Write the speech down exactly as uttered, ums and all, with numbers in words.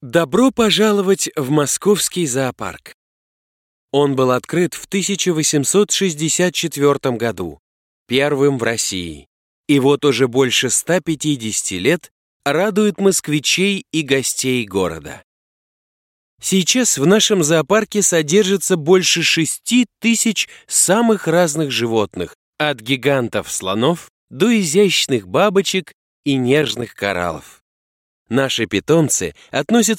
Добро пожаловать в Московский зоопарк. Он был открыт в тысяча восемьсот шестьдесят четвёртом году, первым в России. И вот уже больше ста пятидесяти лет радует москвичей и гостей города. Сейчас в нашем зоопарке содержится больше шести тысяч самых разных животных, от гигантов-слонов до изящных бабочек и нежных кораллов. Наши питомцы относятся